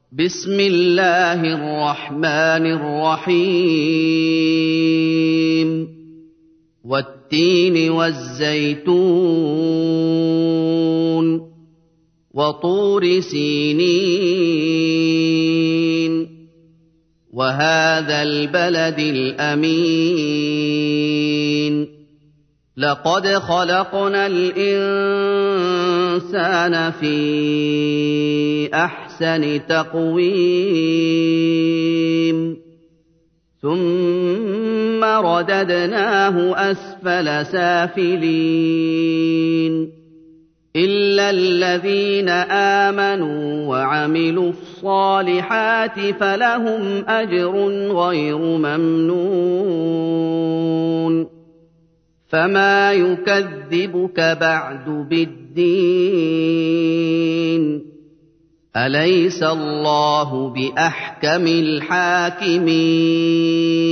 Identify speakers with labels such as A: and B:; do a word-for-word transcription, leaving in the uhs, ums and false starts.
A: بسم الله الرحمن الرحيم والتين والزيتون وطور سينين وهذا البلد الأمين لقد خلقنا الإنسان في أحسن تقويم ثم رددناه أسفل سافلين إلا الذين آمنوا وعملوا الصالحات فلهم أجر غير ممنون فما يكذبك بعد بالدين أليس الله بأحكم الحاكمين